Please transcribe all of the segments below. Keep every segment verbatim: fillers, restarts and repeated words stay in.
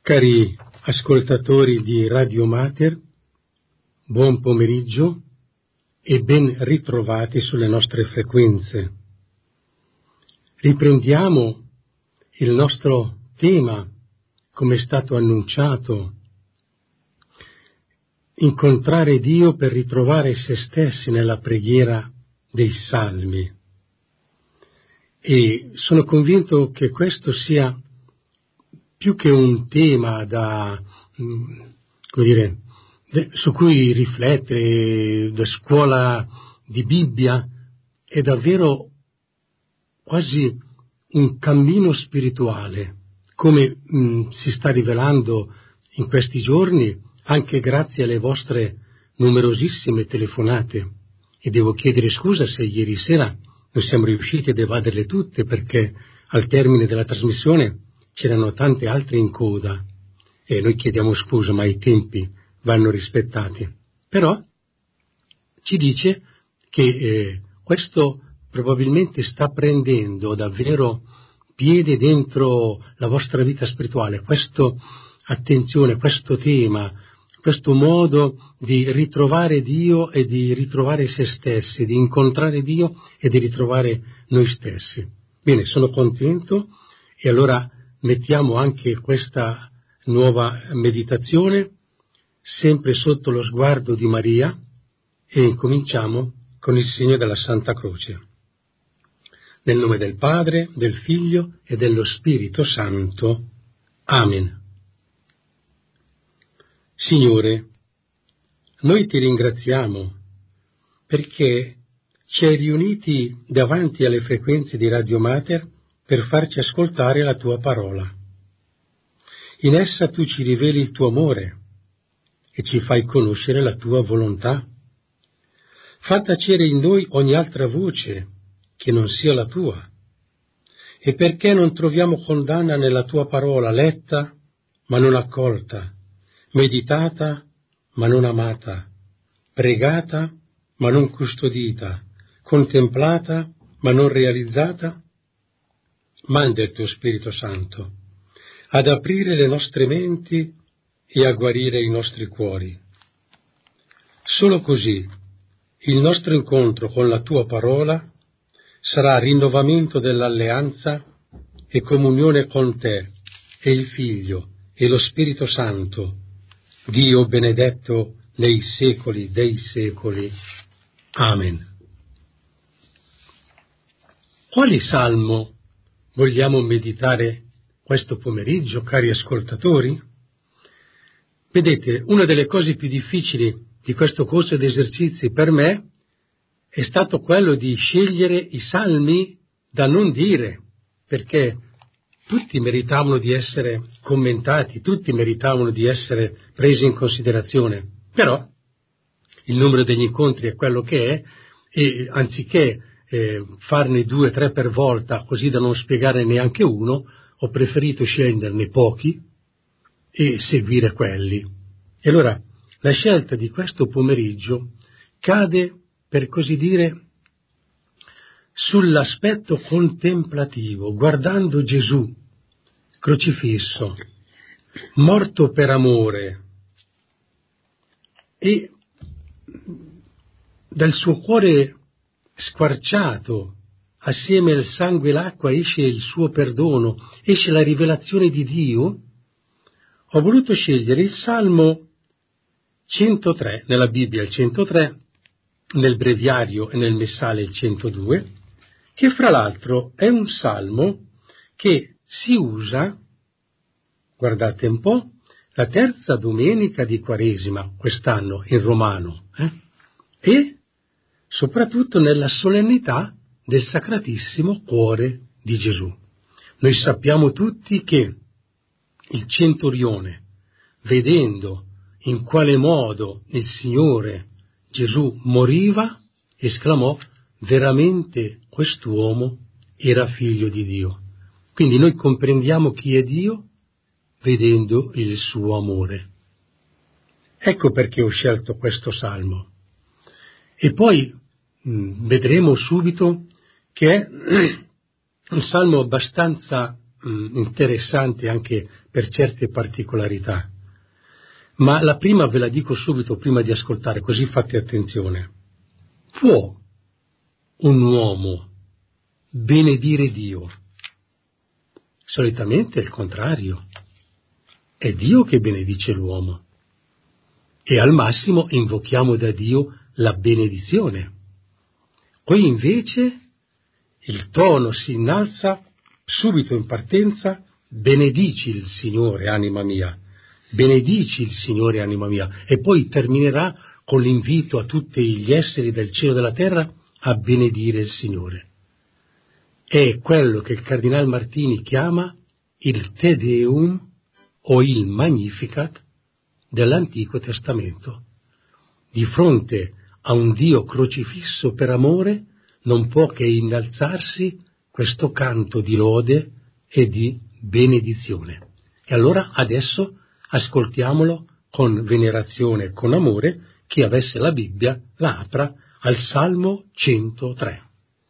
Cari ascoltatori di Radio Mater, buon pomeriggio e ben ritrovati sulle nostre frequenze. Riprendiamo il nostro tema, come è stato annunciato, incontrare Dio per ritrovare se stessi nella preghiera dei Salmi. E sono convinto che questo sia più che un tema da, come dire, su cui riflettere, da scuola di Bibbia, è davvero quasi un cammino spirituale, come mh, si sta rivelando in questi giorni, anche grazie alle vostre numerosissime telefonate. E devo chiedere scusa se ieri sera non siamo riusciti ad evaderle tutte, perché al termine della trasmissione c'erano tante altre in coda e noi chiediamo scusa, ma i tempi vanno rispettati. Però ci dice che eh, questo probabilmente sta prendendo davvero piede dentro la vostra vita spirituale, questo attenzione, questo tema, questo modo di ritrovare Dio e di ritrovare se stessi, di incontrare Dio e di ritrovare noi stessi. Bene, sono contento e allora mettiamo anche questa nuova meditazione sempre sotto lo sguardo di Maria e incominciamo con il segno della Santa Croce. Nel nome del Padre, del Figlio e dello Spirito Santo. Amen. Signore, noi ti ringraziamo perché ci hai riuniti davanti alle frequenze di Radio Mater per farci ascoltare la tua parola. In essa tu ci riveli il tuo amore e ci fai conoscere la tua volontà. Fa tacere in noi ogni altra voce che non sia la tua. E perché non troviamo condanna nella tua parola, letta ma non accolta, meditata ma non amata, pregata ma non custodita, contemplata ma non realizzata? Manda il tuo Spirito Santo ad aprire le nostre menti e a guarire i nostri cuori. Solo così il nostro incontro con la tua parola sarà rinnovamento dell'alleanza e comunione con te e il Figlio e lo Spirito Santo, Dio benedetto nei secoli dei secoli. Amen. Quale salmo vogliamo meditare questo pomeriggio, cari ascoltatori? Vedete, una delle cose più difficili di questo corso di esercizi per me è stato quello di scegliere i salmi da non dire, perché tutti meritavano di essere commentati, tutti meritavano di essere presi in considerazione, però il numero degli incontri è quello che è e anziché eh, farne due o tre per volta così da non spiegare neanche uno, ho preferito sceglierne pochi e seguire quelli. E allora la scelta di questo pomeriggio cade, per così dire, sull'aspetto contemplativo, guardando Gesù crocifisso, morto per amore, e dal suo cuore squarciato, assieme al sangue e l'acqua, esce il suo perdono, esce la rivelazione di Dio. Ho voluto scegliere il Salmo centotré, nella Bibbia il centotré, nel breviario e nel messale il centodue, che fra l'altro è un salmo che si usa, guardate un po', la terza domenica di Quaresima, quest'anno in romano, eh? e soprattutto nella solennità del Sacratissimo Cuore di Gesù. Noi sappiamo tutti che il centurione, vedendo in quale modo il Signore Gesù moriva, esclamò: veramente quest'uomo era figlio di Dio. Quindi noi comprendiamo chi è Dio vedendo il suo amore. Ecco perché ho scelto questo salmo. E poi mh, vedremo subito che è un salmo abbastanza mh, interessante anche per certe particolarità. Ma la prima ve la dico subito prima di ascoltare, così fate attenzione. Può un uomo benedire Dio? Solitamente è il contrario. È Dio che benedice l'uomo. E al massimo invochiamo da Dio la benedizione. Qui invece il tono si innalza subito in partenza: benedici il Signore, anima mia, benedici il Signore, anima mia, e poi terminerà con l'invito a tutti gli esseri del cielo e della terra a benedire il Signore. È quello che il Cardinal Martini chiama il Te Deum o il Magnificat dell'Antico Testamento. Di fronte a un Dio crocifisso per amore non può che innalzarsi questo canto di lode e di benedizione. E allora adesso ascoltiamolo con venerazione e con amore. Chi avesse la Bibbia la apra al Salmo centotré.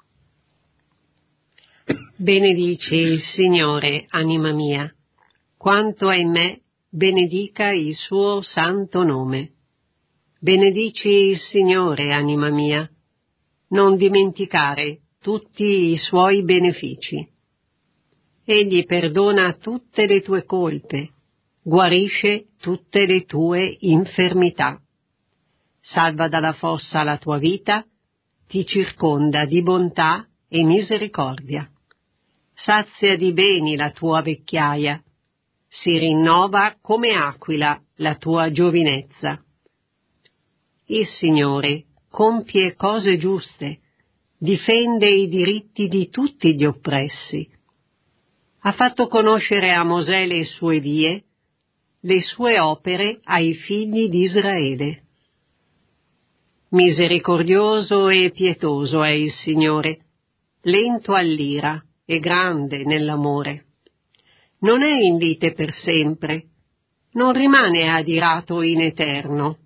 Benedici il Signore, anima mia, quanto è in me, benedica il suo santo nome. Benedici il Signore, anima mia, non dimenticare tutti i suoi benefici. Egli perdona tutte le tue colpe, guarisce tutte le tue infermità, salva dalla fossa la tua vita, ti circonda di bontà e misericordia, sazia di beni la tua vecchiaia, si rinnova come aquila la tua giovinezza. Il Signore compie cose giuste, difende i diritti di tutti gli oppressi. Ha fatto conoscere a Mosè le sue vie, le sue opere ai figli di Israele. Misericordioso e pietoso è il Signore, lento all'ira e grande nell'amore. Non è in lite per sempre, non rimane adirato in eterno.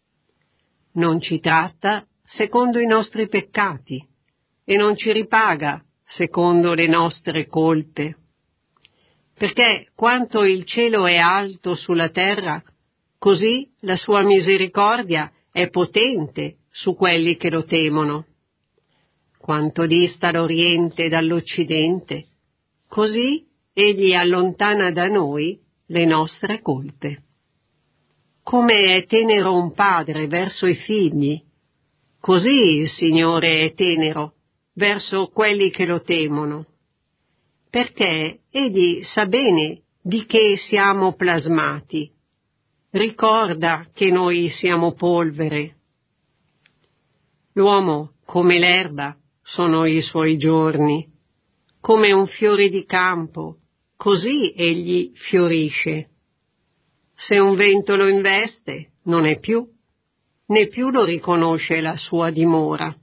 Non ci tratta secondo i nostri peccati e non ci ripaga secondo le nostre colpe. Perché quanto il cielo è alto sulla terra, così la sua misericordia è potente su quelli che lo temono. Quanto dista l'Oriente dall'Occidente, così egli allontana da noi le nostre colpe. Come è tenero un padre verso i figli, così il Signore è tenero verso quelli che lo temono, perché egli sa bene di che siamo plasmati, ricorda che noi siamo polvere. L'uomo, come l'erba, sono i suoi giorni, come un fiore di campo, così egli fiorisce. Se un vento lo investe, non è più, né più lo riconosce la sua dimora.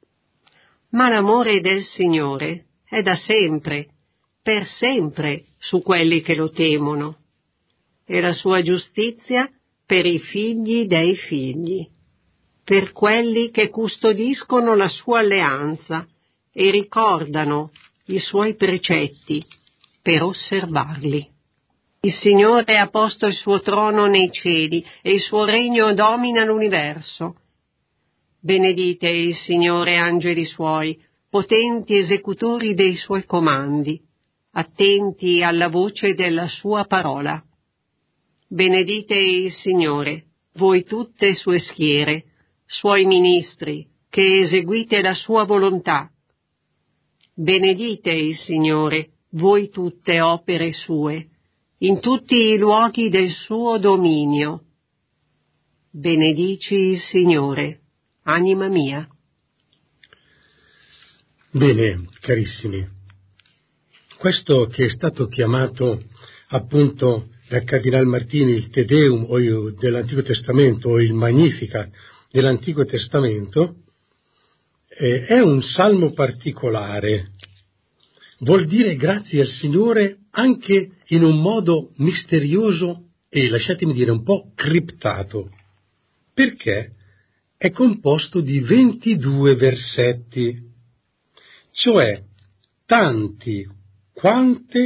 Ma l'amore del Signore è da sempre, per sempre, su quelli che lo temono, e la sua giustizia per i figli dei figli, per quelli che custodiscono la sua alleanza e ricordano i suoi precetti per osservarli. Il Signore ha posto il suo trono nei cieli e il suo regno domina l'universo. Benedite il Signore, angeli suoi, potenti esecutori dei suoi comandi, attenti alla voce della sua parola. Benedite il Signore, voi tutte sue schiere, suoi ministri, che eseguite la sua volontà. Benedite il Signore, voi tutte opere sue, in tutti i luoghi del suo dominio. Benedici il Signore, anima mia. Bene, carissimi, questo che è stato chiamato appunto dal Cardinal Martini il Te Deum o il, dell'Antico Testamento o il Magnificat dell'Antico Testamento eh, è un salmo particolare. Vuol dire grazie al Signore anche in un modo misterioso e, lasciatemi dire, un po' criptato, perché è composto di ventidue versetti, cioè tanti quante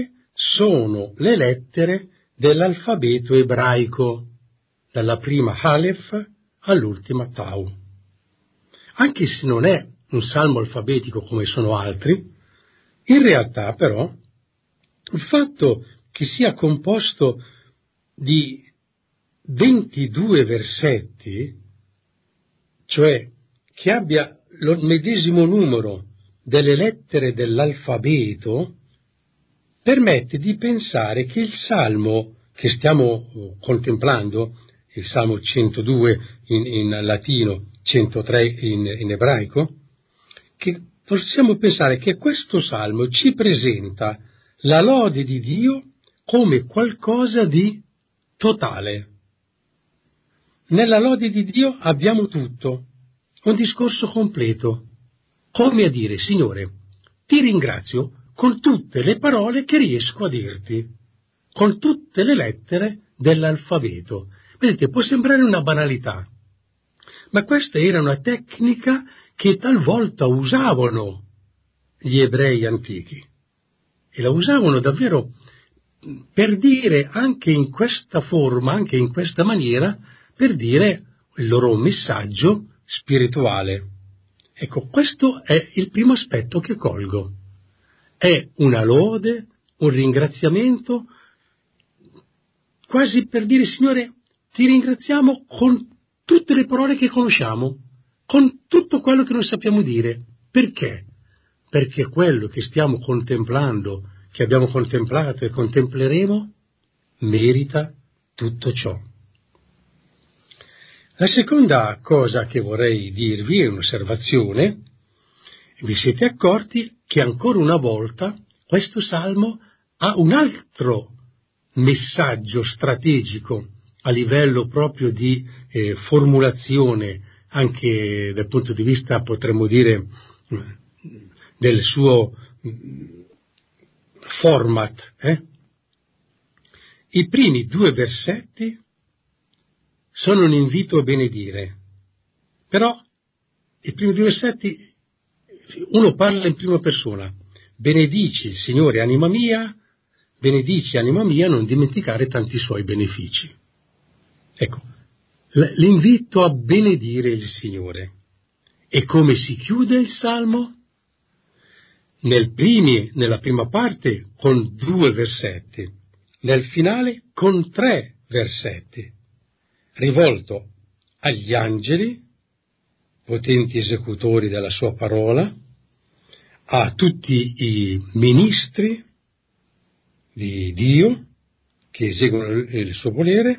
sono le lettere dell'alfabeto ebraico, dalla prima Aleph all'ultima Tau. Anche se non è un salmo alfabetico come sono altri, in realtà però il fatto che sia composto di ventidue versetti, cioè che abbia lo medesimo numero delle lettere dell'alfabeto, permette di pensare che il salmo che stiamo contemplando, il salmo centodue in, in latino, centotré in, in ebraico, che possiamo pensare che questo salmo ci presenta la lode di Dio come qualcosa di totale. Nella lode di Dio abbiamo tutto, un discorso completo, come a dire: Signore, ti ringrazio con tutte le parole che riesco a dirti, con tutte le lettere dell'alfabeto. Vedete, può sembrare una banalità, ma questa era una tecnica che talvolta usavano gli ebrei antichi, e la usavano davvero per dire, anche in questa forma, anche in questa maniera, per dire il loro messaggio spirituale. Ecco, questo è il primo aspetto che colgo. È una lode, un ringraziamento, quasi per dire: Signore, ti ringraziamo con tutte le parole che conosciamo, con tutto quello che noi sappiamo dire. Perché? Perché quello che stiamo contemplando, che abbiamo contemplato e contempleremo, merita tutto ciò. La seconda cosa che vorrei dirvi è un'osservazione. Vi siete accorti che ancora una volta questo salmo ha un altro messaggio strategico a livello proprio di eh, formulazione, anche dal punto di vista, potremmo dire, del suo format. Eh? I primi due versetti sono un invito a benedire, però i primi due versetti uno parla in prima persona: benedici il Signore anima mia, benedici anima mia, non dimenticare tanti suoi benefici. Ecco, l'invito a benedire il Signore. E come si chiude il Salmo? Nel primi, nella prima parte con due versetti, nel finale con tre versetti, rivolto agli angeli, potenti esecutori della sua parola, a tutti i ministri di Dio che eseguono il suo volere,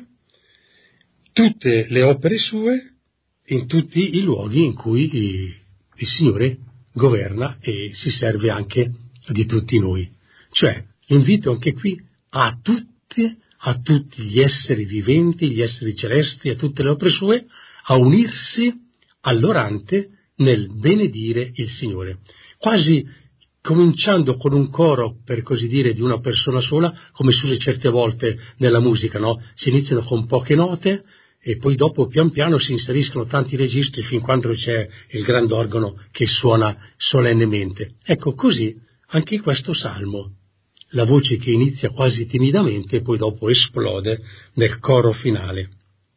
tutte le opere sue, in tutti i luoghi in cui il Signore governa e si serve anche di tutti noi. Cioè, l'invito anche qui a tutti, a tutti gli esseri viventi, gli esseri celesti, a tutte le opere sue, a unirsi all'orante nel benedire il Signore. Quasi cominciando con un coro, per così dire, di una persona sola, come si usa certe volte nella musica, no? Si iniziano con poche note e poi dopo pian piano si inseriscono tanti registri fin quando c'è il grandorgano che suona solennemente. Ecco, così anche in questo salmo, la voce che inizia quasi timidamente e poi dopo esplode nel coro finale.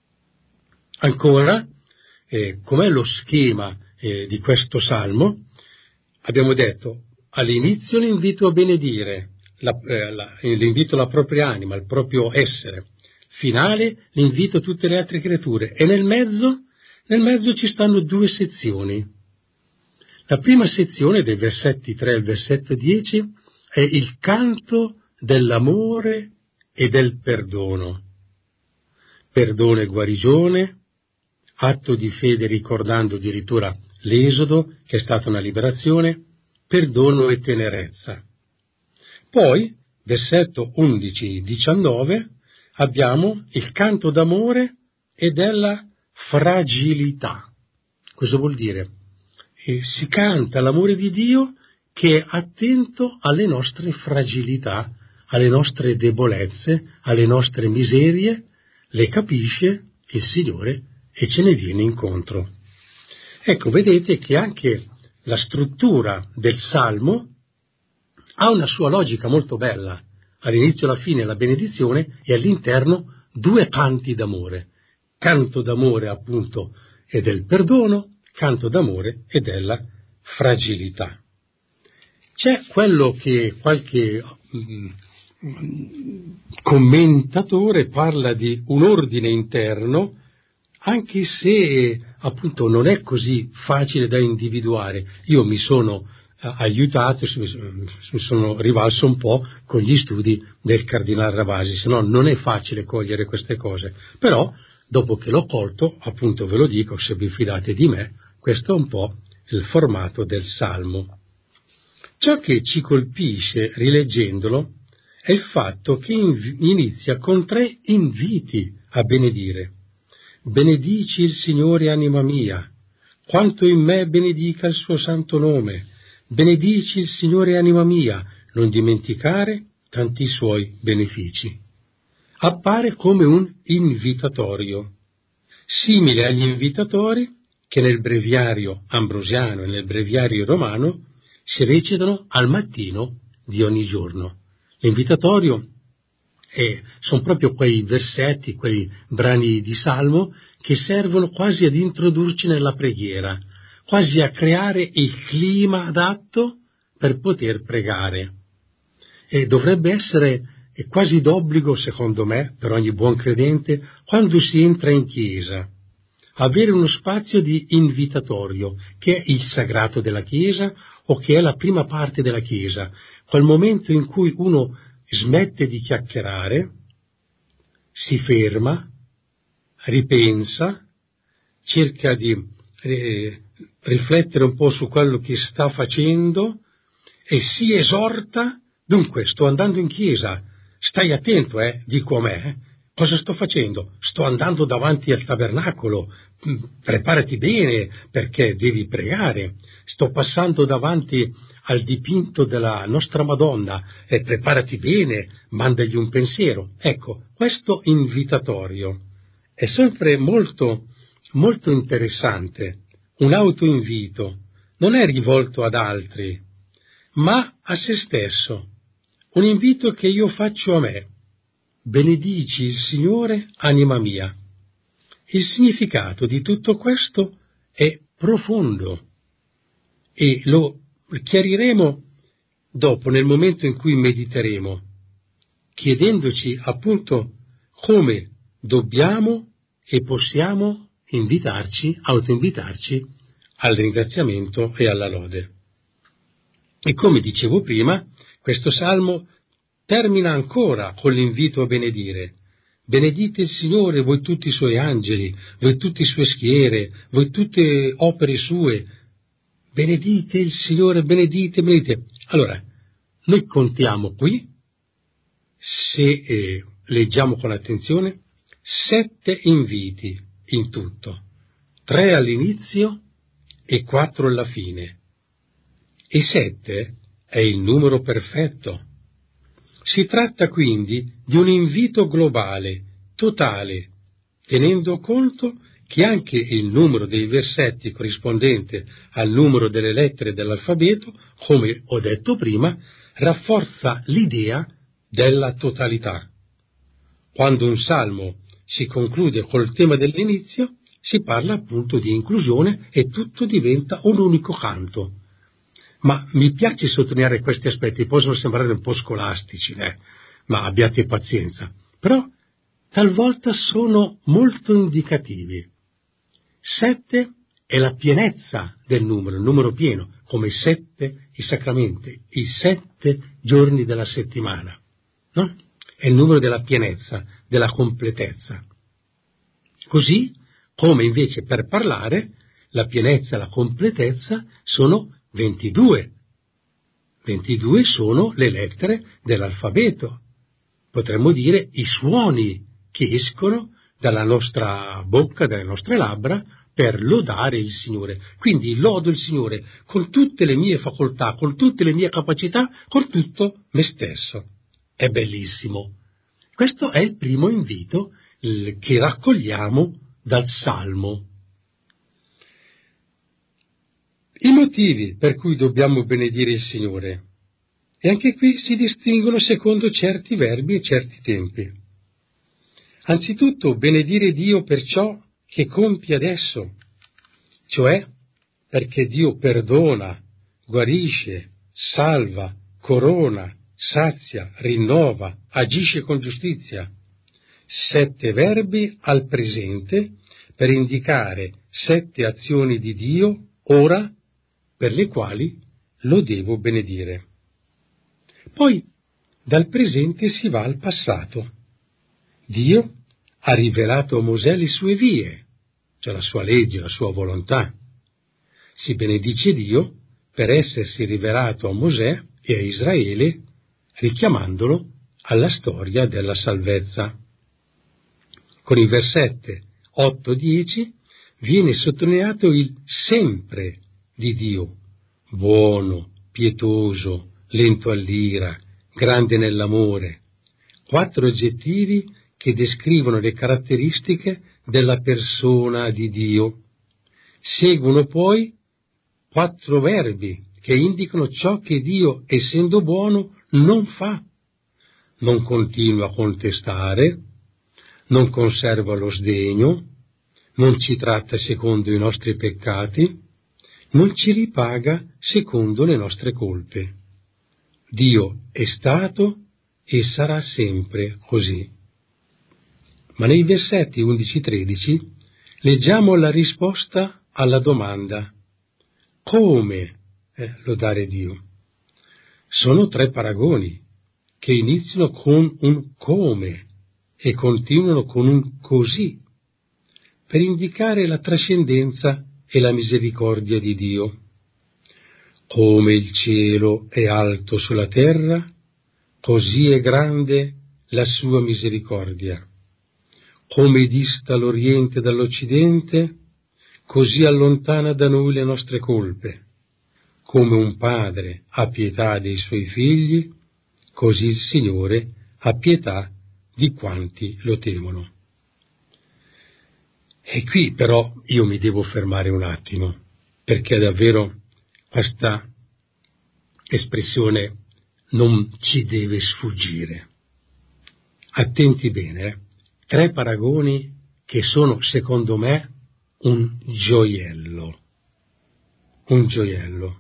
Ancora, eh, com'è lo schema eh, di questo salmo? Abbiamo detto all'inizio l'invito a benedire, la, eh, la, l'invito alla propria anima, al proprio essere. Finale, l'invito a tutte le altre creature. E nel mezzo, nel mezzo ci stanno due sezioni. La prima sezione, dei versetti tre al versetto dieci, è il canto dell'amore e del perdono. Perdono e guarigione, atto di fede ricordando addirittura l'Esodo, che è stata una liberazione, perdono e tenerezza. Poi, versetto undici diciannove, abbiamo il canto d'amore e della fragilità. Cosa vuol dire? E si canta l'amore di Dio che è attento alle nostre fragilità, alle nostre debolezze, alle nostre miserie, le capisce il Signore e ce ne viene incontro. Ecco, vedete che anche la struttura del Salmo ha una sua logica molto bella, all'inizio e alla fine la benedizione e all'interno due canti d'amore. Canto d'amore appunto è del perdono, canto d'amore è della fragilità. C'è quello che qualche mh, commentatore parla di un ordine interno, anche se appunto non è così facile da individuare. Io mi sono eh, aiutato, mi sono rivalso un po' con gli studi del Cardinale Ravasi, se no non è facile cogliere queste cose. Però, dopo che l'ho colto, appunto ve lo dico, se vi fidate di me, questo è un po' il formato del Salmo. Ciò che ci colpisce rileggendolo è il fatto che inizia con tre inviti a benedire. Benedici il Signore, anima mia, quanto in me benedica il suo santo nome. Benedici il Signore, anima mia, non dimenticare tanti suoi benefici. Appare come un invitatorio, simile agli invitatori che nel breviario ambrosiano e nel breviario romano si recitano al mattino di ogni giorno. L'invitatorio E sono proprio quei versetti, quei brani di Salmo che servono quasi ad introdurci nella preghiera, quasi a creare il clima adatto per poter pregare. E dovrebbe essere è quasi d'obbligo, secondo me, per ogni buon credente, quando si entra in chiesa, avere uno spazio di invitatorio, che è il sagrato della chiesa o che è la prima parte della chiesa, quel momento in cui uno smette di chiacchierare, si ferma, ripensa, cerca di eh, riflettere un po' su quello che sta facendo e si esorta. Dunque, sto andando in chiesa, stai attento, eh, dico a me, eh, cosa sto facendo? Sto andando davanti al tabernacolo, preparati bene perché devi pregare. Sto passando davanti al dipinto della nostra Madonna e preparati bene, mandagli un pensiero. Ecco, questo invitatorio è sempre molto, molto interessante. Un autoinvito non è rivolto ad altri, ma a se stesso. Un invito che io faccio a me. Benedici il Signore, anima mia. Il significato di tutto questo è profondo e lo chiariremo dopo, nel momento in cui mediteremo, chiedendoci appunto come dobbiamo e possiamo invitarci, autoinvitarci al ringraziamento e alla lode. E come dicevo prima, questo salmo termina ancora con l'invito a benedire. Benedite il Signore, voi tutti i suoi angeli, voi tutte le sue schiere, voi tutte opere sue. Benedite il Signore, benedite, benedite. Allora, noi contiamo qui, se eh, leggiamo con attenzione, sette inviti in tutto, tre all'inizio e quattro alla fine. E sette è il numero perfetto. Si tratta quindi di un invito globale, totale, tenendo conto che anche il numero dei versetti corrispondente al numero delle lettere dell'alfabeto, come ho detto prima, rafforza l'idea della totalità. Quando un salmo si conclude col tema dell'inizio, si parla appunto di inclusione e tutto diventa un unico canto. Ma mi piace sottolineare questi aspetti, possono sembrare un po' scolastici, eh? Ma abbiate pazienza. Però talvolta sono molto indicativi. Sette è la pienezza del numero, il numero pieno, come sette i sacramenti, i sette giorni della settimana, no? È il numero della pienezza, della completezza. Così come invece per parlare la pienezza e la completezza sono ventidue. ventidue sono le lettere dell'alfabeto. Potremmo dire i suoni che escono dalla nostra bocca, dalle nostre labbra, per lodare il Signore. Quindi lodo il Signore con tutte le mie facoltà, con tutte le mie capacità, con tutto me stesso. È bellissimo. Questo è il primo invito che raccogliamo dal Salmo. I motivi per cui dobbiamo benedire il Signore. E anche qui si distinguono secondo certi verbi e certi tempi. Anzitutto, benedire Dio per ciò che compie adesso, cioè perché Dio perdona, guarisce, salva, corona, sazia, rinnova, agisce con giustizia. Sette verbi al presente per indicare sette azioni di Dio ora per le quali lo devo benedire. Poi dal presente si va al passato. Dio ha rivelato a Mosè le sue vie, cioè la sua legge, la sua volontà. Si benedice Dio per essersi rivelato a Mosè e a Israele, richiamandolo alla storia della salvezza. Con i versetti otto dieci viene sottolineato il sempre di Dio, buono, pietoso, lento all'ira, grande nell'amore, quattro aggettivi che descrivono le caratteristiche della persona di Dio. Seguono poi quattro verbi che indicano ciò che Dio, essendo buono, non fa. Non continua a contestare, non conserva lo sdegno, non ci tratta secondo i nostri peccati, non ci ripaga secondo le nostre colpe. Dio è stato e sarà sempre così. Ma nei versetti undici tredici leggiamo la risposta alla domanda: come eh, lodare Dio? Sono tre paragoni che iniziano con un come e continuano con un così, per indicare la trascendenza e la misericordia di Dio. Come il cielo è alto sulla terra, così è grande la sua misericordia. Come dista l'Oriente dall'Occidente, così allontana da noi le nostre colpe. Come un padre ha pietà dei suoi figli, così il Signore ha pietà di quanti lo temono. E qui però io mi devo fermare un attimo, perché davvero questa espressione non ci deve sfuggire. Attenti bene, eh? Tre paragoni che sono, secondo me, un gioiello. Un gioiello.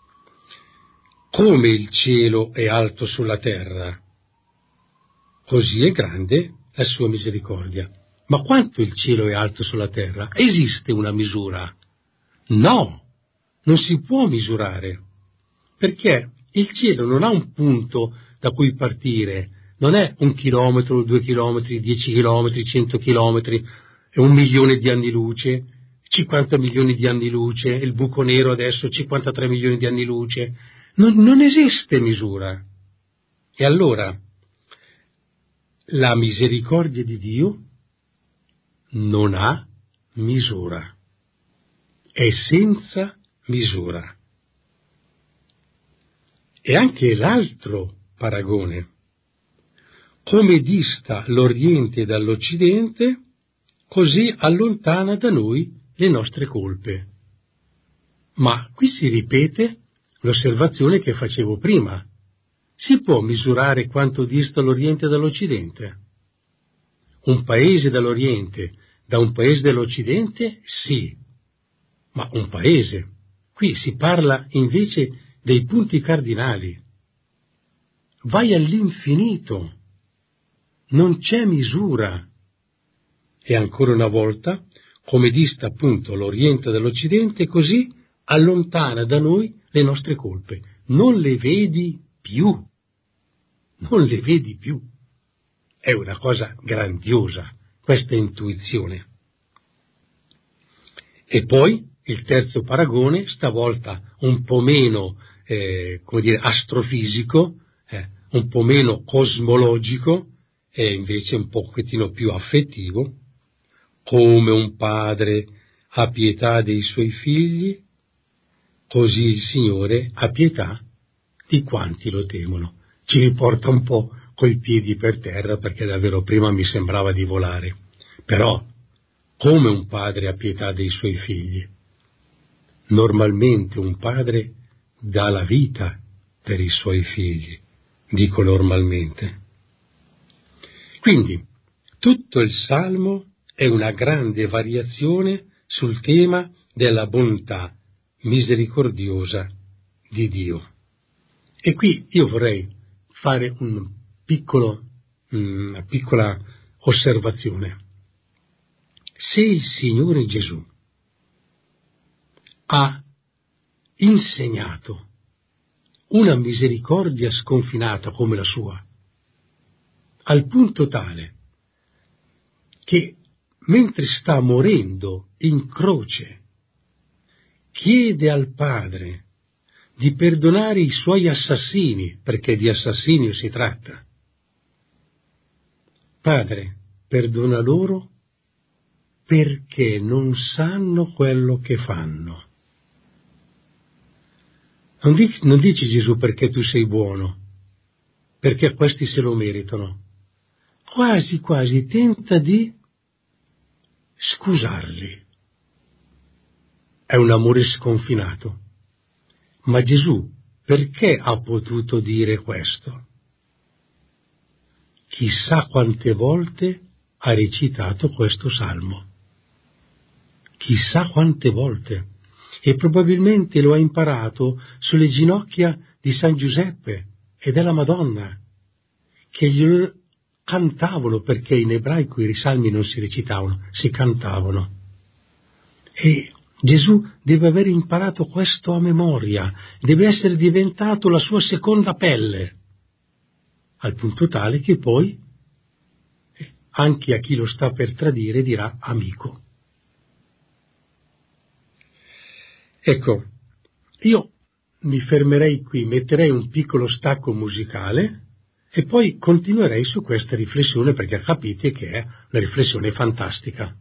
Come il cielo è alto sulla terra, così è grande la sua misericordia. Ma quanto il cielo è alto sulla terra? Esiste una misura? No, non si può misurare, perché il cielo non ha un punto da cui partire, non è un chilometro, due chilometri, dieci chilometri, cento chilometri, è un milione di anni luce, cinquanta milioni di anni luce, il buco nero adesso cinquantatré milioni di anni luce, non, non esiste misura. E allora la misericordia di Dio non ha misura, è senza misura. E anche l'altro paragone: come dista l'Oriente dall'Occidente, così allontana da noi le nostre colpe. Ma qui si ripete l'osservazione che facevo prima. Si può misurare quanto dista l'Oriente dall'Occidente? Un paese dall'Oriente da un paese dell'Occidente? Sì, ma un paese. Qui si parla invece dei punti cardinali. Vai all'infinito, non c'è misura. E ancora una volta, come dista appunto l'Oriente dall'Occidente, così allontana da noi le nostre colpe. Non le vedi più, non le vedi più. È una cosa grandiosa questa intuizione. E poi il terzo paragone, stavolta un po' meno, eh, come dire, astrofisico, eh, un po' meno cosmologico, e invece un pochettino più affettivo. Come un padre ha pietà dei suoi figli, così il Signore ha pietà di quanti lo temono. Ci riporta un po' coi piedi per terra, perché davvero prima mi sembrava di volare. Però, come un padre ha pietà dei suoi figli? Normalmente un padre dà la vita per i suoi figli, dico normalmente. Quindi, tutto il Salmo è una grande variazione sul tema della bontà misericordiosa di Dio. E qui io vorrei fare un piccolo, una piccola osservazione. Se il Signore Gesù ha insegnato una misericordia sconfinata come la sua, al punto tale che mentre sta morendo in croce chiede al Padre di perdonare i suoi assassini, perché di assassinio si tratta. Padre, perdona loro perché non sanno quello che fanno. Non dice, non dice Gesù perché tu sei buono, perché questi se lo meritano. Quasi quasi tenta di scusarli. È un amore sconfinato. Ma Gesù perché ha potuto dire questo? Chissà quante volte ha recitato questo salmo. Chissà quante volte. E probabilmente lo ha imparato sulle ginocchia di San Giuseppe e della Madonna, che glielo cantavano, perché in ebraico i salmi non si recitavano, si cantavano. E Gesù deve aver imparato questo a memoria, deve essere diventato la sua seconda pelle, al punto tale che poi anche a chi lo sta per tradire dirà amico. Ecco, io mi fermerei qui, metterei un piccolo stacco musicale e poi continuerei su questa riflessione, perché capite che è una riflessione fantastica.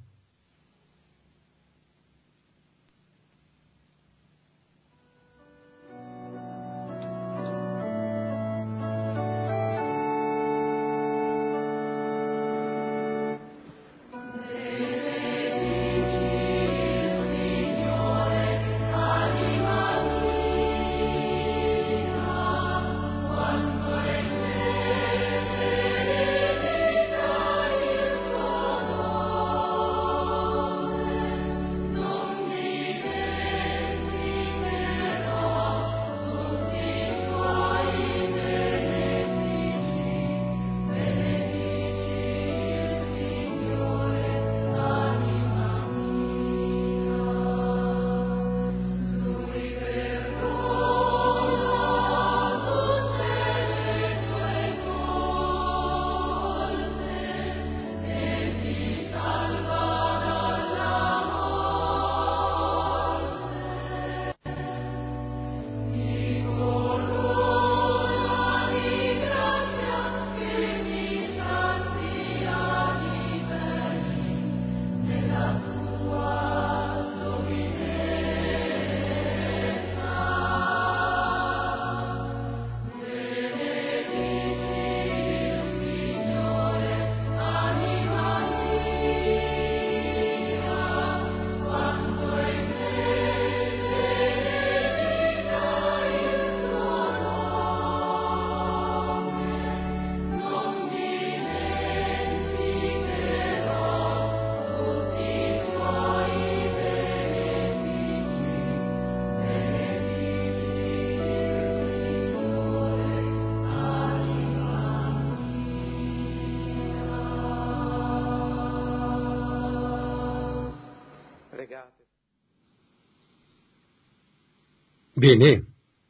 Bene,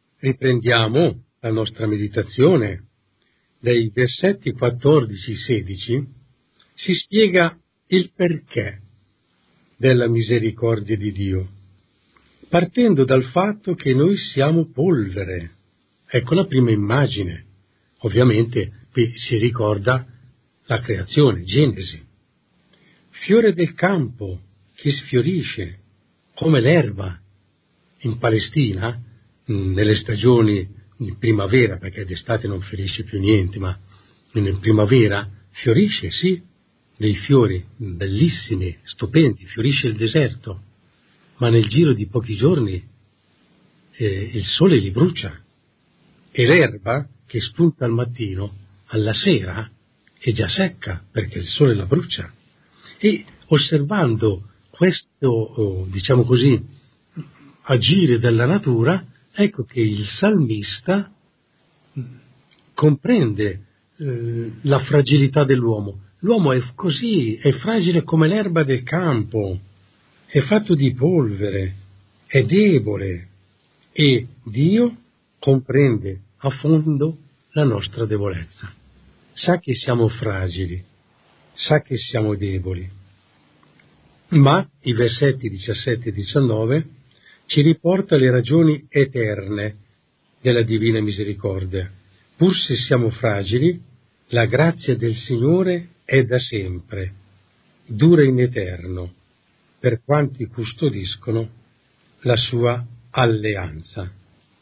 riprendiamo la nostra meditazione. Dai versetti quattordici sedici si spiega il perché della misericordia di Dio, partendo dal fatto che noi siamo polvere. Ecco la prima immagine. Ovviamente qui si ricorda la creazione, Genesi. Fiore del campo che sfiorisce come l'erba. In Palestina, nelle stagioni di primavera, perché d'estate non fiorisce più niente, ma in primavera fiorisce, sì, dei fiori bellissimi, stupendi, fiorisce il deserto, ma nel giro di pochi giorni eh, il sole li brucia. e l'erba che spunta al mattino, alla sera è già secca perché il sole la brucia. E osservando questo, diciamo così, agire della natura, ecco che il salmista comprende eh, la fragilità dell'uomo. L'uomo è così, è fragile come l'erba del campo, è fatto di polvere, è debole, e Dio comprende a fondo la nostra debolezza. Sa che siamo fragili, sa che siamo deboli. Ma i versetti diciassette e diciannove ci riporta le ragioni eterne della divina misericordia. Pur se siamo fragili, la grazia del Signore è da sempre, dura in eterno, per quanti custodiscono la sua alleanza.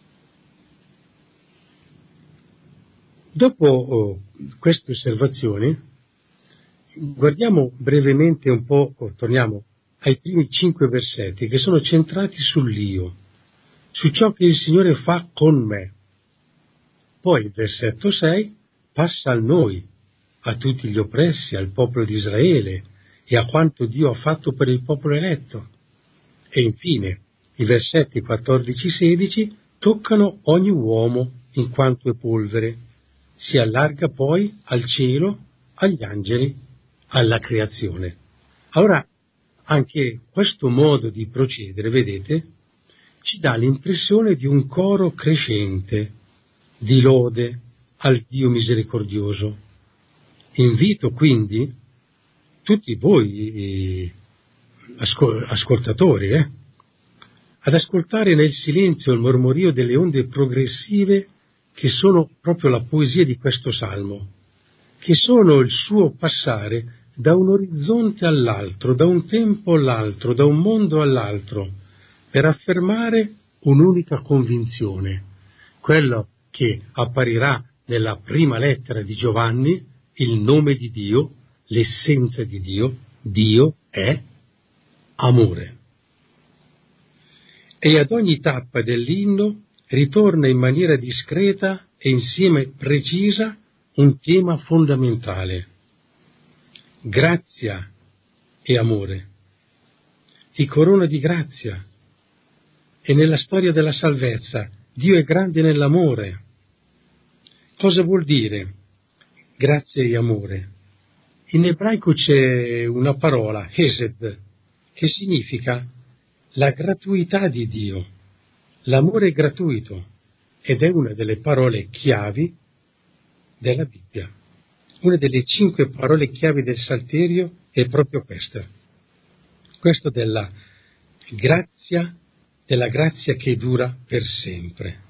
Dopo oh, queste osservazioni, guardiamo brevemente un po', oh, torniamo ai primi cinque versetti che sono centrati sull'io, su ciò che il Signore fa con me. Poi il versetto sei passa al noi, a tutti gli oppressi, al popolo di Israele e a quanto Dio ha fatto per il popolo eletto. E infine i versetti quattordici sedici toccano ogni uomo in quanto è polvere, si allarga poi al cielo, agli angeli, alla creazione. Allora, anche questo modo di procedere, vedete, ci dà l'impressione di un coro crescente, di lode al Dio misericordioso. Invito quindi tutti voi eh, ascol- ascoltatori eh, ad ascoltare nel silenzio il mormorio delle onde progressive che sono proprio la poesia di questo salmo, che sono il suo passare da un orizzonte all'altro, da un tempo all'altro, da un mondo all'altro, per affermare un'unica convinzione, quello che apparirà nella prima lettera di Giovanni, il nome di Dio, l'essenza di Dio. Dio è amore. E ad ogni tappa dell'inno ritorna in maniera discreta e insieme precisa un tema fondamentale: grazia e amore. Ti corona di grazia, e nella storia della salvezza Dio è grande nell'amore. Cosa vuol dire grazia e amore? In ebraico c'è una parola, hesed, che significa la gratuità di Dio. L'amore è gratuito ed è una delle parole chiavi della Bibbia. Una delle cinque parole chiavi del Salterio è proprio questa. Questo della grazia, della grazia che dura per sempre.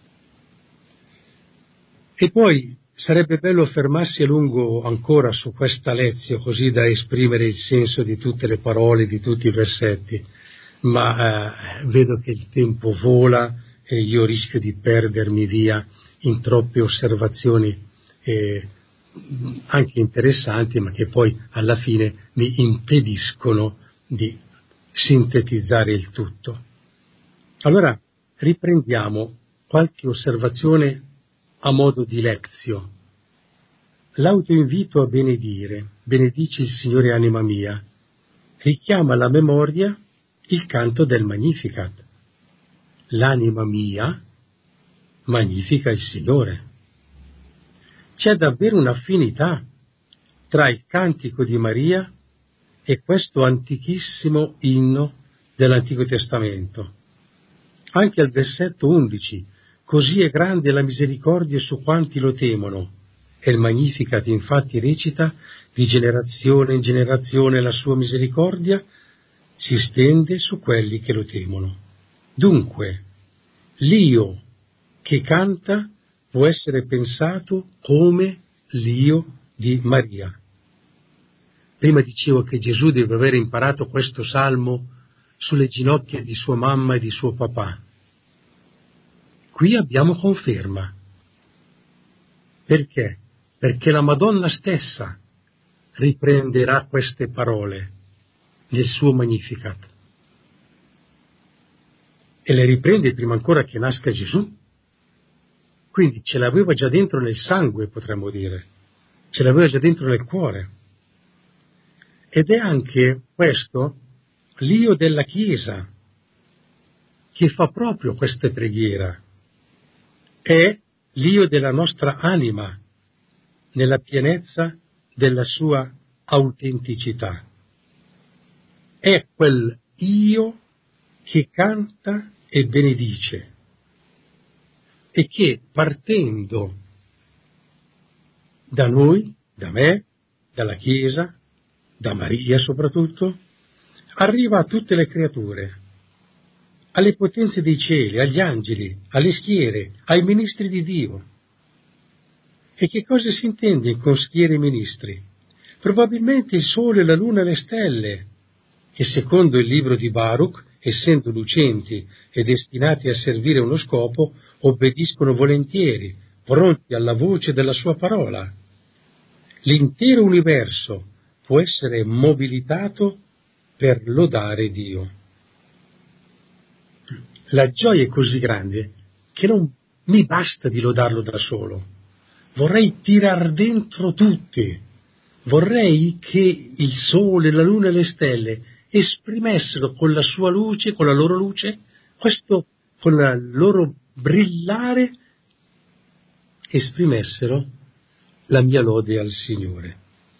E poi sarebbe bello fermarsi a lungo ancora su questa lezione, così da esprimere il senso di tutte le parole, di tutti i versetti, ma eh, vedo che il tempo vola e io rischio di perdermi via in troppe osservazioni eh, anche interessanti, ma che poi alla fine mi impediscono di sintetizzare il tutto. Allora riprendiamo qualche osservazione a modo di lezio. L'autoinvito a benedire, benedici il Signore anima mia, richiama alla memoria il canto del Magnificat. L'anima mia magnifica il Signore. C'è davvero un'affinità tra il cantico di Maria e questo antichissimo inno dell'Antico Testamento. Anche al versetto undici, così è grande la misericordia su quanti lo temono, e il Magnificat infatti recita, di generazione in generazione la sua misericordia si stende su quelli che lo temono. Dunque, l'io che canta può essere pensato come l'io di Maria. Prima dicevo che Gesù deve aver imparato questo salmo sulle ginocchia di sua mamma e di suo papà. Qui abbiamo conferma. Perché? Perché la Madonna stessa riprenderà queste parole nel suo Magnificat. E le riprende prima ancora che nasca Gesù. Quindi ce l'aveva già dentro nel sangue, potremmo dire, ce l'aveva già dentro nel cuore. Ed è anche questo l'io della Chiesa che fa proprio questa preghiera. È l'io della nostra anima nella pienezza della sua autenticità. È quel io che canta e benedice e che, partendo da noi, da me, dalla Chiesa, da Maria soprattutto, arriva a tutte le creature, alle potenze dei cieli, agli angeli, alle schiere, ai ministri di Dio. E che cosa si intende con schiere e ministri? Probabilmente il sole, la luna e le stelle, che secondo il libro di Baruch, essendo lucenti e destinati a servire uno scopo, obbediscono volentieri, pronti alla voce della sua parola. L'intero universo può essere mobilitato per lodare Dio. La gioia è così grande che non mi basta di lodarlo da solo. Vorrei tirar dentro tutti. Vorrei che il sole, la luna e le stelle esprimessero con la sua luce, con la loro luce, questo, con il loro brillare, esprimessero la mia lode al Signore.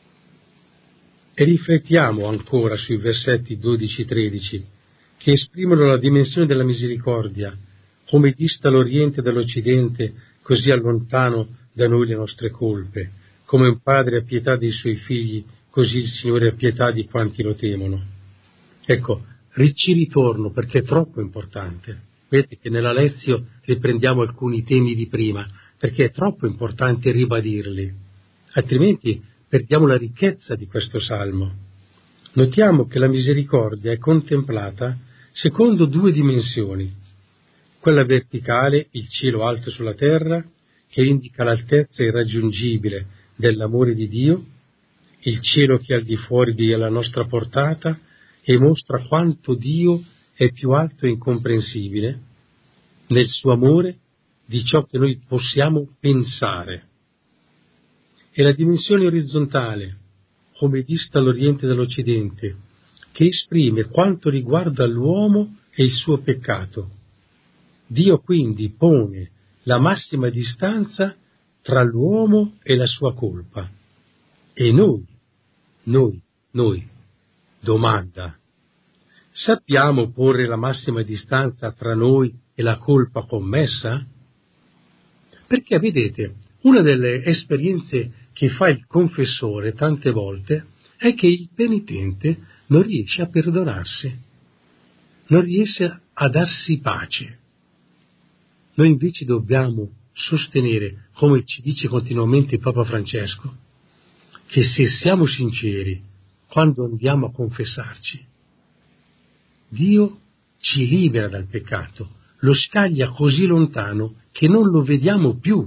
E riflettiamo ancora sui versetti dodici tredici, che esprimono la dimensione della misericordia, come dista l'Oriente dall'Occidente, così allontano da noi le nostre colpe. Come un padre ha pietà dei suoi figli, così il Signore ha pietà di quanti lo temono. Ecco, ci ritorno perché è troppo importante. Vedete che nella lezione riprendiamo alcuni temi di prima, perché è troppo importante ribadirli, altrimenti perdiamo la ricchezza di questo salmo. Notiamo che la misericordia è contemplata secondo due dimensioni. Quella verticale, il cielo alto sulla terra, che indica l'altezza irraggiungibile dell'amore di Dio, il cielo che è al di fuori della nostra portata e mostra quanto Dio è più alto e incomprensibile nel suo amore di ciò che noi possiamo pensare. E la dimensione orizzontale, come dista l'Oriente dall'Occidente, che esprime quanto riguarda l'uomo e il suo peccato. Dio quindi pone la massima distanza tra l'uomo e la sua colpa. E noi, noi, noi, domanda, sappiamo porre la massima distanza tra noi e la colpa commessa? Perché vedete, una delle esperienze che fa il confessore tante volte è che il penitente non riesce a perdonarsi, non riesce a darsi pace. Noi invece dobbiamo sostenere, come ci dice continuamente Papa Francesco, che se siamo sinceri quando andiamo a confessarci, Dio ci libera dal peccato, lo scaglia così lontano che non lo vediamo più,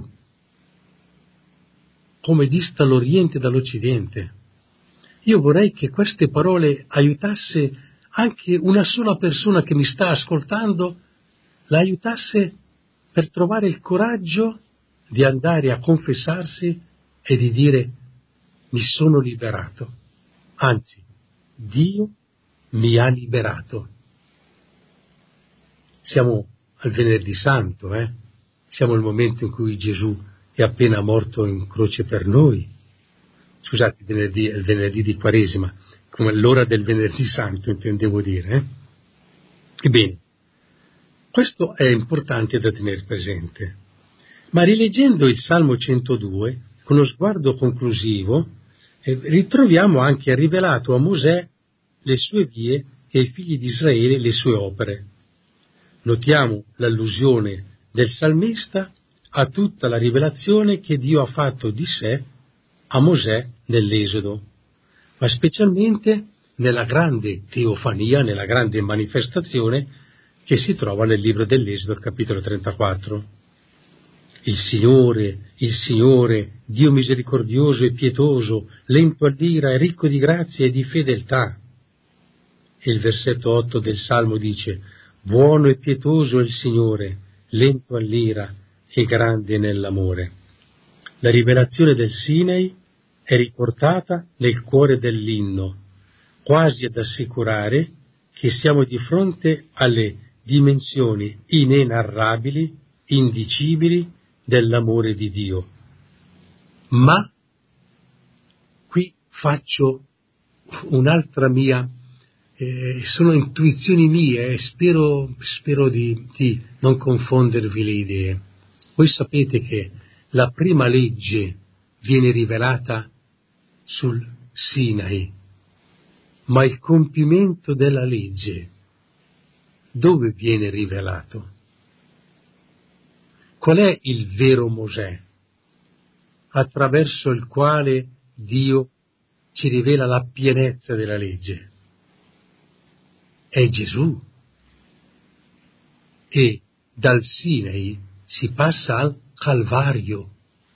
come dista l'Oriente dall'Occidente. Io vorrei che queste parole aiutasse anche una sola persona che mi sta ascoltando, la aiutasse per trovare il coraggio di andare a confessarsi e di dire mi sono liberato, anzi Dio mi ha liberato. Siamo al Venerdì Santo, eh? Siamo al momento in cui Gesù è appena morto in croce per noi. Scusate, il venerdì, il venerdì di Quaresima, come l'ora del Venerdì Santo intendevo dire. Eh? Ebbene, questo è importante da tenere presente. Ma rileggendo il Salmo centodue, con lo sguardo conclusivo, eh, ritroviamo anche rivelato a Mosè le sue vie e ai figli di Israele le sue opere. Notiamo l'allusione del salmista a tutta la rivelazione che Dio ha fatto di sé a Mosè nell'Esodo, ma specialmente nella grande teofania, nella grande manifestazione che si trova nel libro dell'Esodo, capitolo trentaquattro. Il Signore, il Signore, Dio misericordioso e pietoso, lento all'ira e ricco di grazia e di fedeltà. E il versetto otto del Salmo dice: buono e pietoso è il Signore, lento all'ira e grande nell'amore. La rivelazione del Sinai è riportata nel cuore dell'inno, quasi ad assicurare che siamo di fronte alle dimensioni inenarrabili, indicibili dell'amore di Dio. Ma qui faccio un'altra mia, eh, sono intuizioni mie e spero, spero di, di non confondervi le idee. Voi sapete che la prima legge viene rivelata sul Sinai, ma il compimento della legge dove viene rivelato? Qual è il vero Mosè attraverso il quale Dio ci rivela la pienezza della legge? È Gesù. E dal Sinai si passa al Calvario.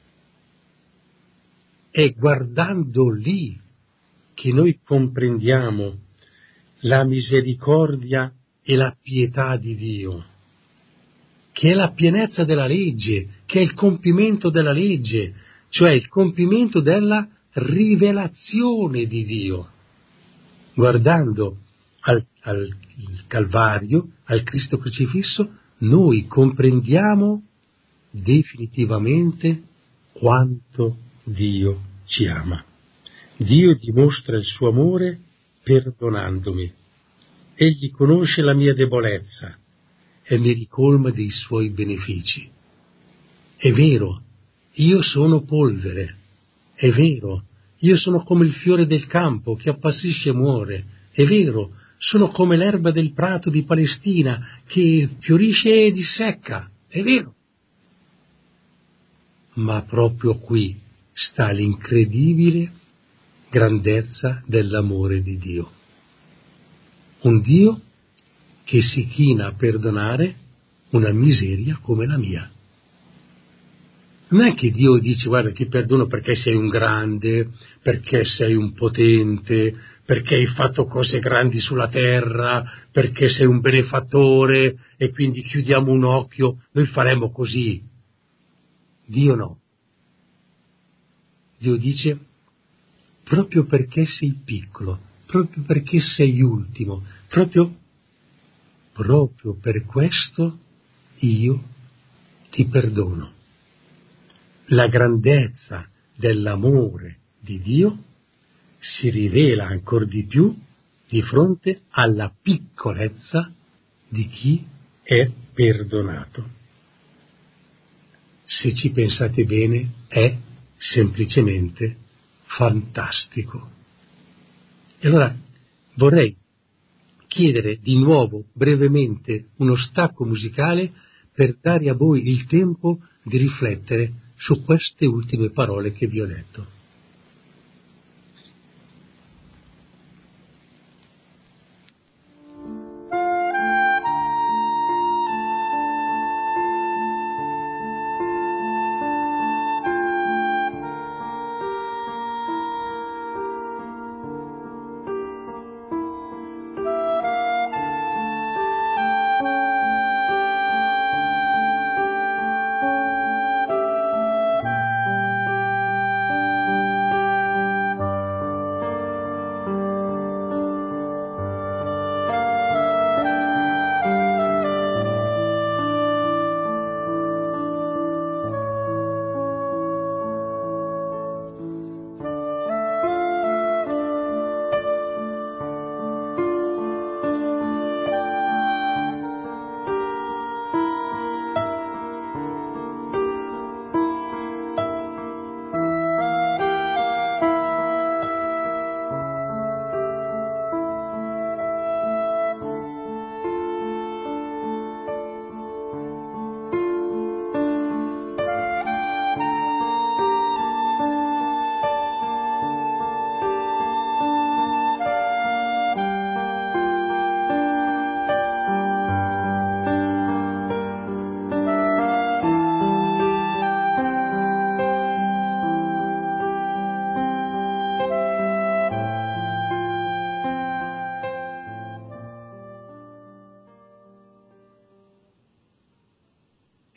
È guardando lì che noi comprendiamo la misericordia e la pietà di Dio, che è la pienezza della legge, che è il compimento della legge, cioè il compimento della rivelazione di Dio. Guardando al, al Calvario, al Cristo crocifisso, noi comprendiamo definitivamente quanto Dio ci ama. Dio dimostra il suo amore perdonandomi. Egli conosce la mia debolezza e mi ricolma dei suoi benefici. È vero, io sono polvere. È vero, io sono come il fiore del campo che appassisce e muore. È vero, sono come l'erba del prato di Palestina che fiorisce e dissecca. È vero. Ma proprio qui sta l'incredibile grandezza dell'amore di Dio. Un Dio che si china a perdonare una miseria come la mia. Non è che Dio dice: guarda, ti perdono perché sei un grande, perché sei un potente, perché hai fatto cose grandi sulla terra, perché sei un benefattore e quindi chiudiamo un occhio, noi faremo così. Dio no. Dio dice: proprio perché sei piccolo, proprio perché sei ultimo, proprio, proprio per questo io ti perdono. La grandezza dell'amore di Dio si rivela ancor di più di fronte alla piccolezza di chi è perdonato. Se ci pensate bene, è semplicemente fantastico. E allora vorrei chiedere di nuovo brevemente uno stacco musicale per dare a voi il tempo di riflettere su queste ultime parole che vi ho detto.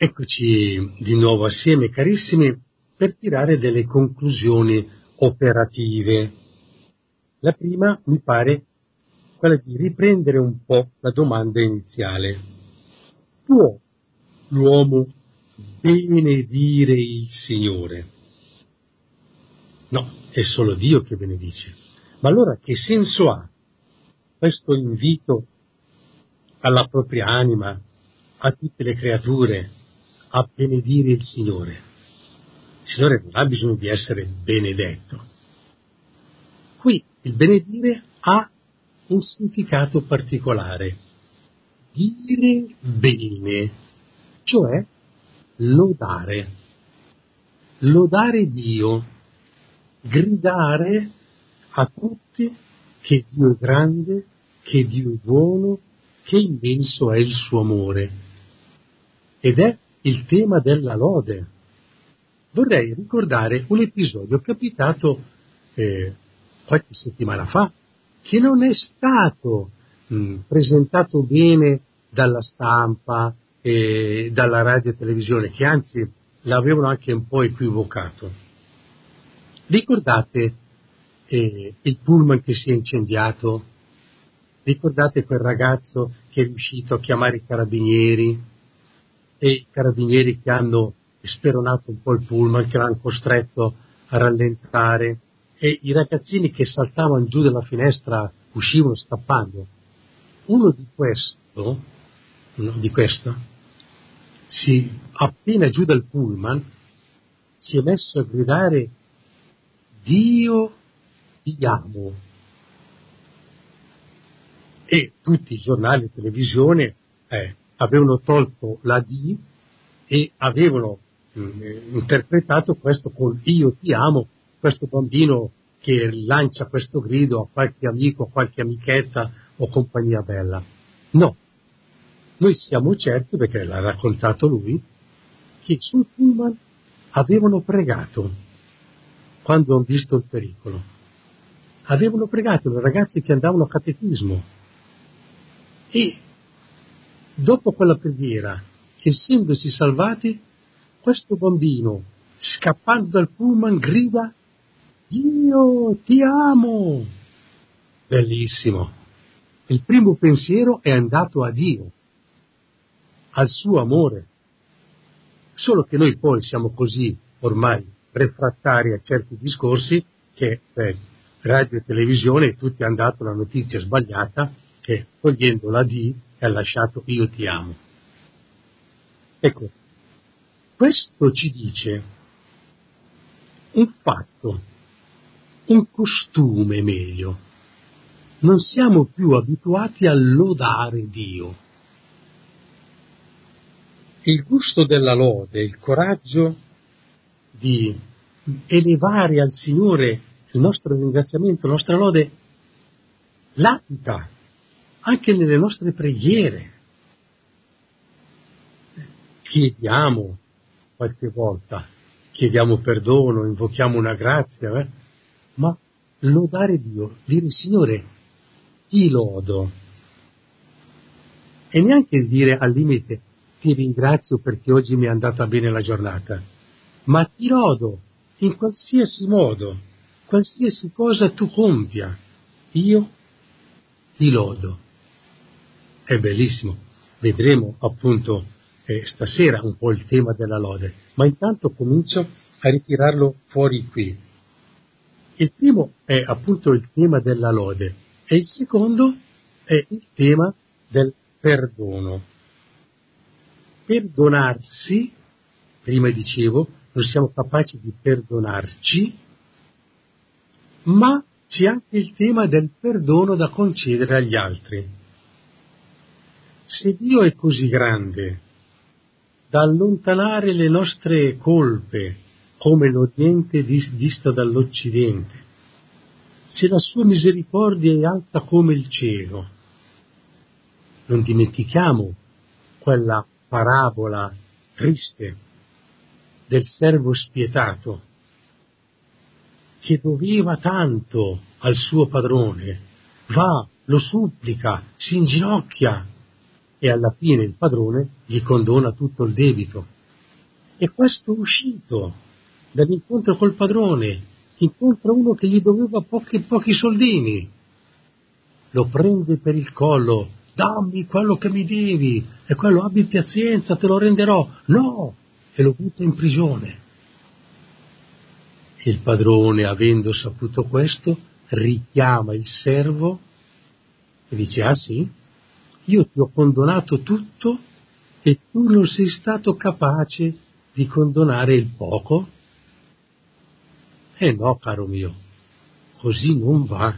Eccoci di nuovo assieme, carissimi, per tirare delle conclusioni operative. La prima mi pare quella di riprendere un po' la domanda iniziale. Può l'uomo benedire il Signore? No, è solo Dio che benedice. Ma allora che senso ha questo invito alla propria anima, a tutte le creature, a benedire il Signore? Il Signore non ha bisogno di essere benedetto. Qui il benedire ha un significato particolare. Dire bene, cioè lodare. Lodare Dio, gridare a tutti che Dio è grande, che Dio è buono, che immenso è il suo amore. Ed è il tema della lode. Vorrei ricordare un episodio capitato eh, qualche settimana fa, che non è stato mh, presentato bene dalla stampa e dalla radio e televisione, che anzi l'avevano anche un po' equivocato. Ricordate eh, il pullman che si è incendiato? Ricordate quel ragazzo che è riuscito a chiamare i carabinieri e i carabinieri che hanno speronato un po' il pullman, che l'hanno costretto a rallentare, e i ragazzini che saltavano giù dalla finestra uscivano scappando? Uno di questo, uno di questo, si, appena giù dal pullman, si è messo a gridare: Dio ti amo. E tutti i giornali e televisione eh, avevano tolto la D e avevano mh, interpretato questo con io ti amo, questo bambino che lancia questo grido a qualche amico, a qualche amichetta o compagnia bella. No, noi siamo certi, perché l'ha raccontato lui, che sul pullman avevano pregato quando hanno visto il pericolo. Avevano pregato i ragazzi che andavano a catechismo. E dopo quella preghiera, essendosi salvati, questo bambino, scappando dal pullman, grida: Dio ti amo! Bellissimo. Il primo pensiero è andato a Dio, al suo amore. Solo che noi poi siamo così ormai refrattari a certi discorsi che eh, radio e televisione tutti hanno dato la notizia sbagliata, che togliendo la D ha lasciato io ti amo. Ecco, questo ci dice un fatto, un costume meglio. Non siamo più abituati a lodare Dio. Il gusto della lode, il coraggio di elevare al Signore il nostro ringraziamento, la nostra lode, latita anche nelle nostre preghiere. Chiediamo qualche volta, chiediamo perdono, invochiamo una grazia, eh? Ma lodare Dio, dire Signore, ti lodo, e neanche dire al limite ti ringrazio perché oggi mi è andata bene la giornata, ma ti lodo in qualsiasi modo, qualsiasi cosa tu compia, io ti lodo. È bellissimo. Vedremo appunto eh, stasera un po' il tema della lode, ma intanto comincio a ritirarlo fuori qui. Il primo è appunto il tema della lode e il secondo è il tema del perdono. Perdonarsi, prima dicevo, non siamo capaci di perdonarci, ma c'è anche il tema del perdono da concedere agli altri. Se Dio è così grande da allontanare le nostre colpe come l'Oriente dista dall'Occidente, se la sua misericordia è alta come il cielo, non dimentichiamo quella parabola triste del servo spietato che doveva tanto al suo padrone, va, lo supplica, si inginocchia, e alla fine il padrone gli condona tutto il debito. E questo uscito dall'incontro col padrone, incontra uno che gli doveva pochi, pochi soldini, lo prende per il collo, dammi quello che mi devi, e quello abbi pazienza, te lo renderò, no, e lo butta in prigione. Il padrone, avendo saputo questo, richiama il servo e dice, ah sì, io ti ho condonato tutto e tu non sei stato capace di condonare il poco? Eh no, caro mio, così non va.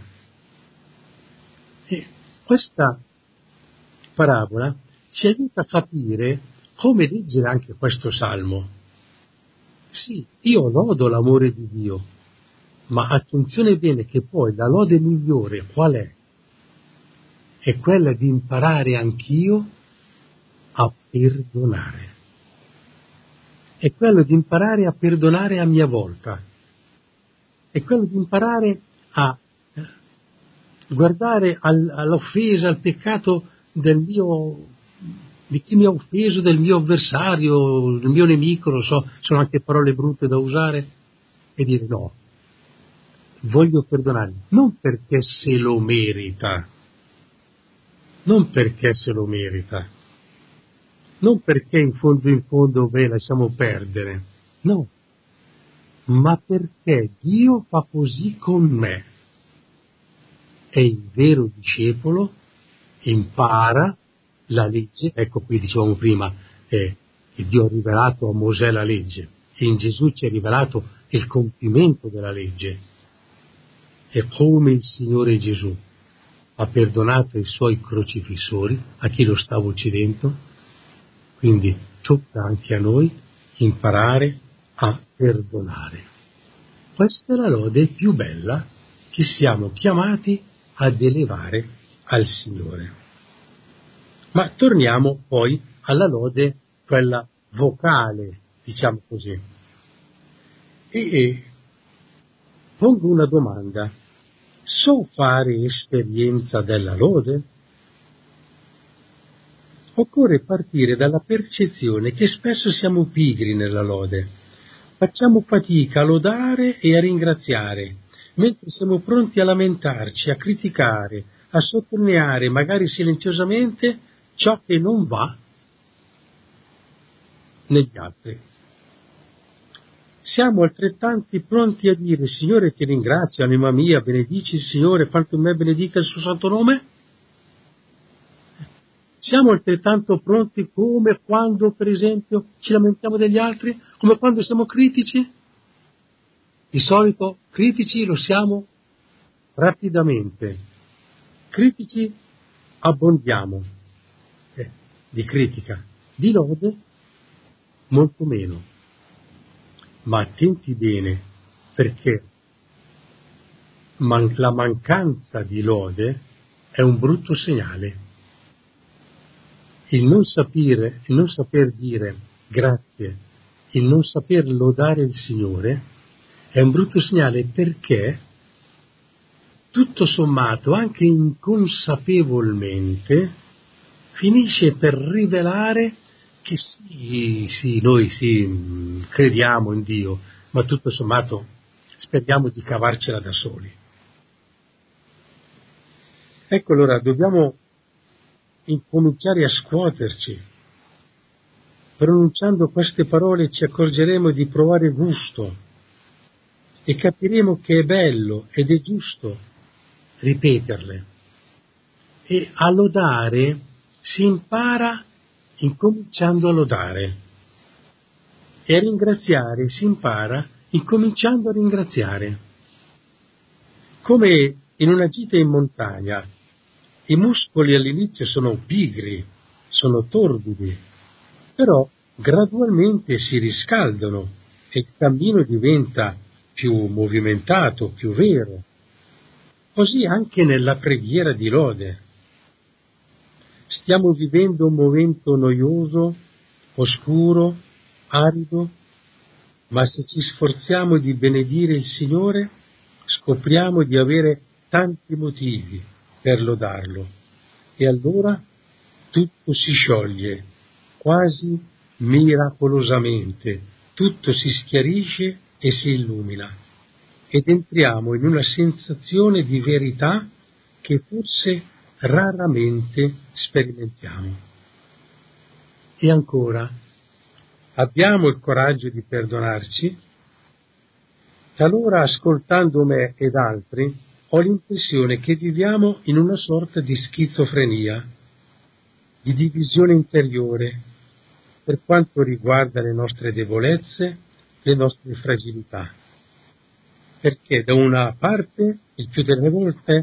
E questa parabola ci aiuta a capire come leggere anche questo salmo. Sì, io lodo l'amore di Dio, ma attenzione bene che poi la lode migliore qual è? È quella di imparare anch'io a perdonare. È quello di imparare a perdonare a mia volta. È quello di imparare a guardare al, all'offesa, al peccato del mio, di chi mi ha offeso, del mio avversario, del mio nemico, lo so, sono anche parole brutte da usare, e dire no, voglio perdonare, non perché se lo merita, non perché se lo merita, non perché in fondo in fondo beh, lasciamo perdere, no, ma perché Dio fa così con me. E il vero discepolo impara la legge, ecco qui dicevamo prima, eh, che Dio ha rivelato a Mosè la legge, e in Gesù ci è rivelato il compimento della legge. E come il Signore Gesù ha perdonato i suoi crocifissori, a chi lo stava uccidendo, quindi tocca anche a noi imparare a perdonare. Questa è la lode più bella che siamo chiamati ad elevare al Signore. Ma torniamo poi alla lode, quella vocale, diciamo così. E, e pongo una domanda. So fare esperienza della lode? Occorre partire dalla percezione che spesso siamo pigri nella lode. Facciamo fatica a lodare e a ringraziare, mentre siamo pronti a lamentarci, a criticare, a sottolineare, magari silenziosamente, ciò che non va negli altri. Siamo altrettanti pronti a dire, Signore ti ringrazio, anima mia, benedici il Signore, quanto in me benedica il suo santo nome? Siamo altrettanto pronti come quando, per esempio, ci lamentiamo degli altri, come quando siamo critici? Di solito critici lo siamo rapidamente, critici abbondiamo, eh, di critica, di lode molto meno. Ma attenti bene, perché man- la mancanza di lode è un brutto segnale. Il non sapere, il non saper dire grazie, il non saper lodare il Signore è un brutto segnale, perché tutto sommato, anche inconsapevolmente, finisce per rivelare che sì, sì, noi sì, crediamo in Dio, ma tutto sommato speriamo di cavarcela da soli. Ecco, allora dobbiamo incominciare a scuoterci. Pronunciando queste parole ci accorgeremo di provare gusto e capiremo che è bello ed è giusto ripeterle. E a lodare si impara incominciando a lodare, e a ringraziare si impara incominciando a ringraziare. Come in una gita in montagna, i muscoli all'inizio sono pigri, sono torbidi, però gradualmente si riscaldano e il cammino diventa più movimentato, più vero. Così anche nella preghiera di lode. Stiamo vivendo un momento noioso, oscuro, arido, ma se ci sforziamo di benedire il Signore, scopriamo di avere tanti motivi per lodarlo, e allora tutto si scioglie, quasi miracolosamente tutto si schiarisce e si illumina ed entriamo in una sensazione di verità che forse raramente sperimentiamo. E ancora, abbiamo il coraggio di perdonarci? Talora, ascoltando me ed altri, ho l'impressione che viviamo in una sorta di schizofrenia, di divisione interiore, per quanto riguarda le nostre debolezze, le nostre fragilità. Perché da una parte, il più delle volte,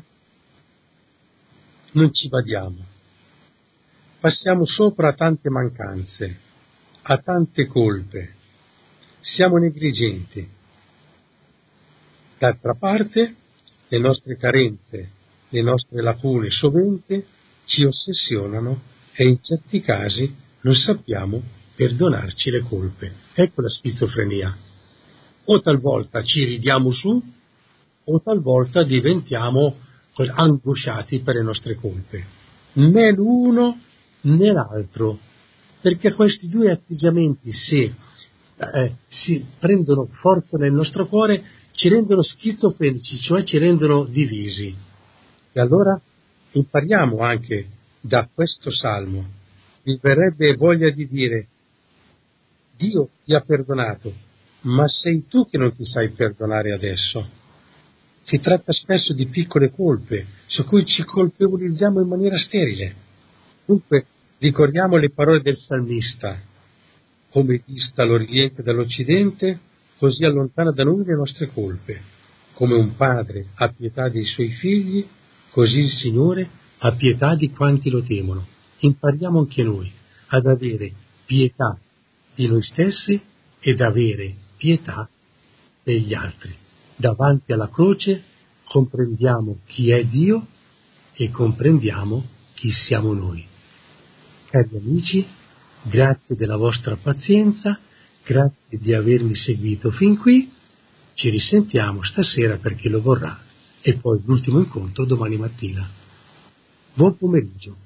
non ci badiamo. Passiamo sopra a tante mancanze, a tante colpe. Siamo negligenti. D'altra parte, le nostre carenze, le nostre lacune sovente ci ossessionano e in certi casi non sappiamo perdonarci le colpe. Ecco la schizofrenia. O talvolta ci ridiamo su, o talvolta diventiamo angosciati per le nostre colpe. Né l'uno né l'altro, perché questi due atteggiamenti, se eh, si prendono forza nel nostro cuore, ci rendono schizofrenici, cioè ci rendono divisi. E allora impariamo anche da questo salmo. Mi verrebbe voglia di dire: Dio ti ha perdonato, ma sei tu che non ti sai perdonare adesso. Si tratta spesso di piccole colpe su cui ci colpevolizziamo in maniera sterile. Dunque ricordiamo le parole del salmista: come dista l'Oriente dall'Occidente, così allontana da noi le nostre colpe. Come un padre ha pietà dei suoi figli, così il Signore ha pietà di quanti lo temono. Impariamo anche noi ad avere pietà di noi stessi ed avere pietà degli altri. Davanti alla croce comprendiamo chi è Dio e comprendiamo chi siamo noi. Cari amici, grazie della vostra pazienza, grazie di avermi seguito fin qui. Ci risentiamo stasera per chi lo vorrà e poi l'ultimo incontro domani mattina. Buon pomeriggio.